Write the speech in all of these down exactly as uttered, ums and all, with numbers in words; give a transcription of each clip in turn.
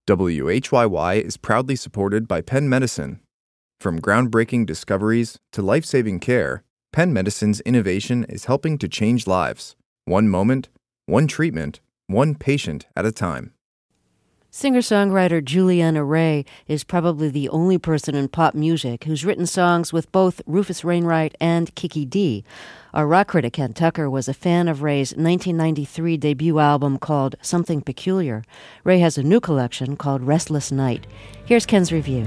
W H Y Y is proudly supported by Penn Medicine. From groundbreaking discoveries to life-saving care, Penn Medicine's innovation is helping to change lives, one moment, one treatment, one patient at a time. Singer-songwriter Juliana Ray is probably the only person in pop music who's written songs with both Rufus Wainwright and Kiki Dee. Our rock critic Ken Tucker was a fan of Ray's nineteen ninety-three debut album called Something Peculiar. Ray has a new collection called Restless Night. Here's Ken's review.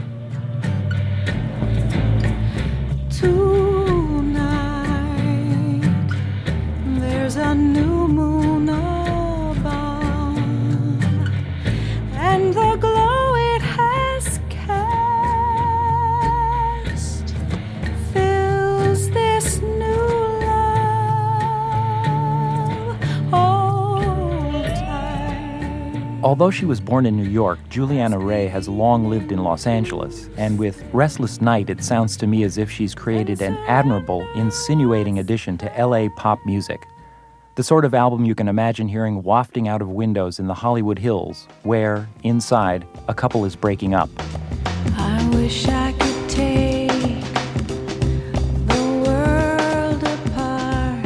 Tonight, there's a new moon above, and the glow it has cast fills this new love. Hold tight. Although she was born in New York, Juliana Ray has long lived in Los Angeles, and with Restless Night, it sounds to me as if she's created an admirable, insinuating addition to L A pop music. The sort of album you can imagine hearing wafting out of windows in the Hollywood Hills, where, inside, a couple is breaking up. I wish I could take the world apart.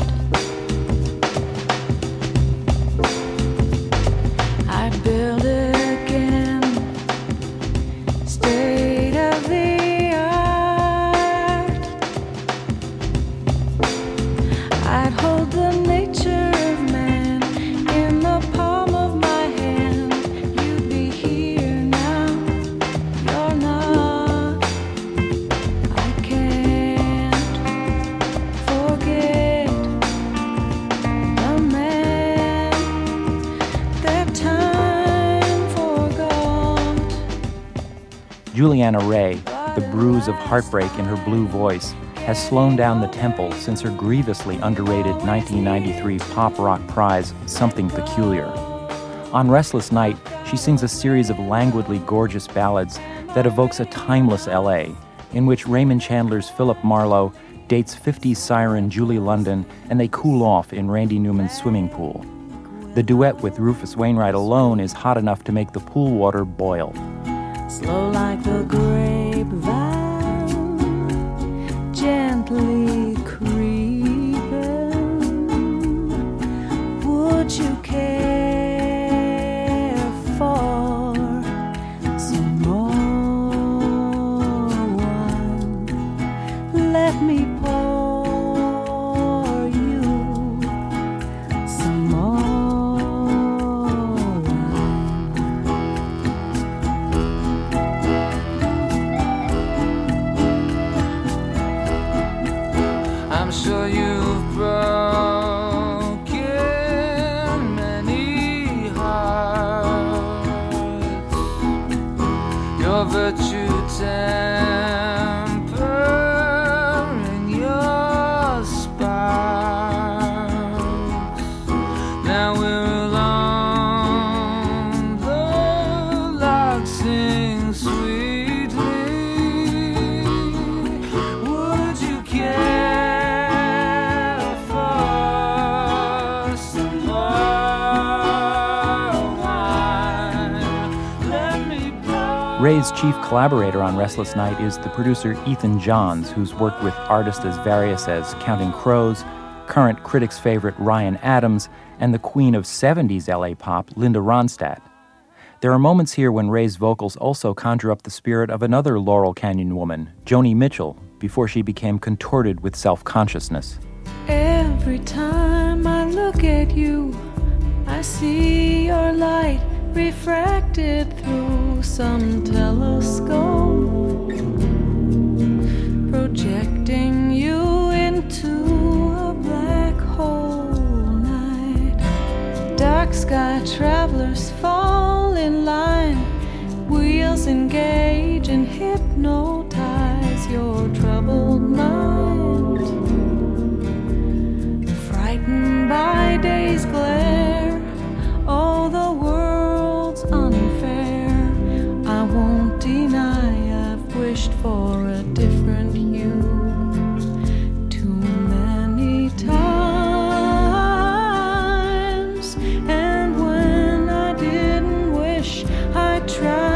I'd build it again, state of the art. I'd hold the nature of man in the palm of my hand. You'd be here now, you're not. I can't forget the man that time forgot. Juliana Ray, the bruise of heartbreak in her blue voice, has slown down the tempo since her grievously underrated nineteen ninety-three pop rock prize, Something Peculiar. On Restless Night, she sings a series of languidly gorgeous ballads that evokes a timeless L A, in which Raymond Chandler's Philip Marlowe dates fifties siren Julie London, and they cool off in Randy Newman's swimming pool. The duet with Rufus Wainwright alone is hot enough to make the pool water boil. Slow like the grapevine, gently creeping. Would you care for some more wine? Let me pour you some more wine. I'm sure you've broken many hearts. Your virtue tempering your sparks. Now we're alone, the lark sings sweetly. Would you care for some more wine? Let me blow. Ray's chief collaborator on Restless Night is the producer Ethan Johns, who's worked with artists as various as Counting Crows, current critics' favorite Ryan Adams, and the queen of seventies L A pop, Linda Ronstadt. There are moments here when Ray's vocals also conjure up the spirit of another Laurel Canyon woman, Joni Mitchell, before she became contorted with self-consciousness. Every time I look at you, I see your light refracted through some telescope, projecting you into a black hole night. Dark sky travelers fall in line, wheels engage and hypnotize your troubled mind. Frightened by day's glare, oh, the world's unfair. I won't deny I've wished for a different you too many times, and when I didn't wish, I tried.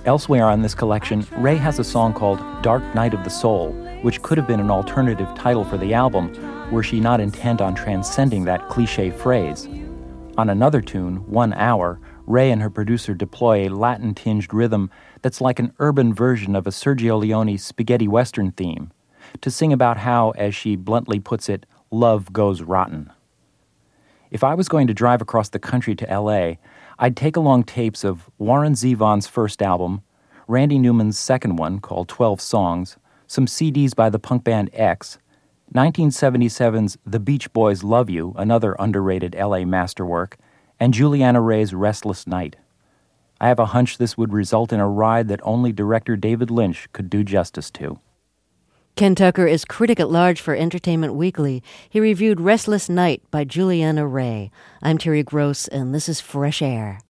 Elsewhere on this collection, Ray has a song called Dark Night of the Soul, which could have been an alternative title for the album, were she not intent on transcending that cliché phrase. On another tune, One Hour, Ray and her producer deploy a Latin-tinged rhythm that's like an urban version of a Sergio Leone spaghetti western theme, to sing about how, as she bluntly puts it, love goes rotten. If I was going to drive across the country to L A, I'd take along tapes of Warren Zevon's first album, Randy Newman's second one called twelve Songs, some C Ds by the punk band X, nineteen seventy-seven's The Beach Boys' Love You, another underrated L A masterwork, and Juliana Ray's Restless Night. I have a hunch this would result in a ride that only director David Lynch could do justice to. Ken Tucker is critic at large for Entertainment Weekly. He reviewed Restless Night by Juliana Ray. I'm Terry Gross, and this is Fresh Air.